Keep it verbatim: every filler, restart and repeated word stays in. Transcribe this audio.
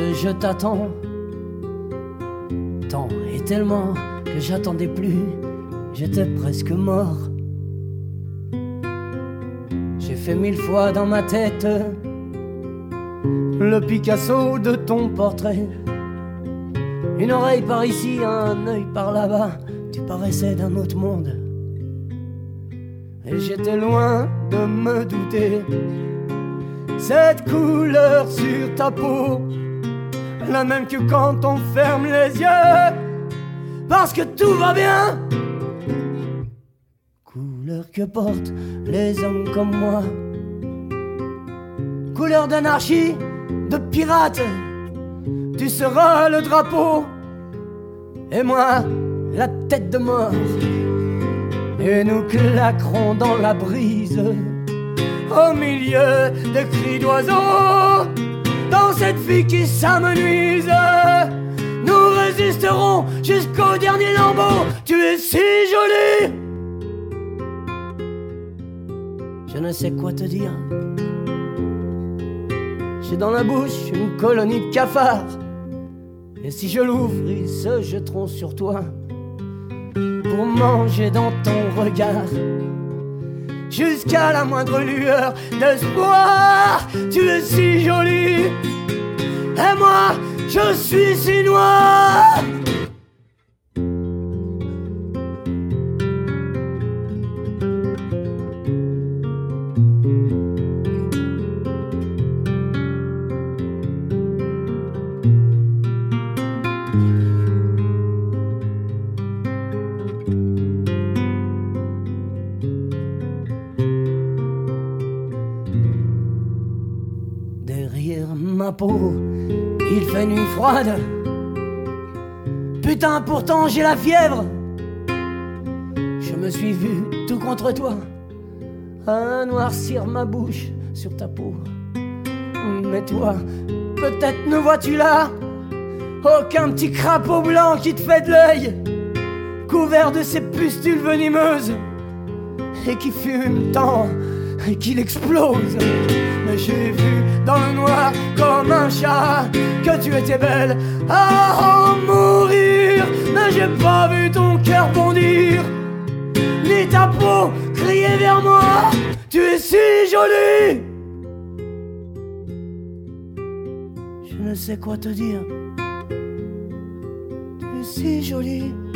que je t'attends tant et tellement que j'attendais plus, j'étais presque mort. J'ai fait mille fois dans ma tête le Picasso de ton portrait. Une oreille par ici, un œil par là-bas, tu paraissais d'un autre monde. Et j'étais loin de me douter, cette couleur sur ta peau, la même que quand on ferme les yeux, parce que tout va bien. Couleur que portent les hommes comme moi, couleur d'anarchie, de pirate. Tu seras le drapeau et moi la tête de mort. Et nous claquerons dans la brise au milieu de cris d'oiseaux, dans cette vie qui s'amenuise. Nous résisterons jusqu'au dernier lambeau. Tu es si jolie, je ne sais quoi te dire. J'ai dans la bouche une colonie de cafards, et si je l'ouvre, ils se jetteront sur toi pour manger dans ton regard jusqu'à la moindre lueur d'espoir. Tu es si jolie et moi je suis si noir. Derrière ma peau, il fait nuit froide. Putain, pourtant j'ai la fièvre. Je me suis vu tout contre toi, à noircir ma bouche sur ta peau. Mais toi, peut-être ne vois-tu là aucun petit crapaud blanc qui te fait de l'œil, couvert de ces pustules venimeuses, et qui fume tant et qu'il explose. Mais j'ai vu dans le noir comme un chat que tu étais belle à en mourir. Mais j'ai pas vu ton cœur bondir, ni ta peau crier vers moi. Tu es si jolie, je ne sais quoi te dire. Tu es si jolie.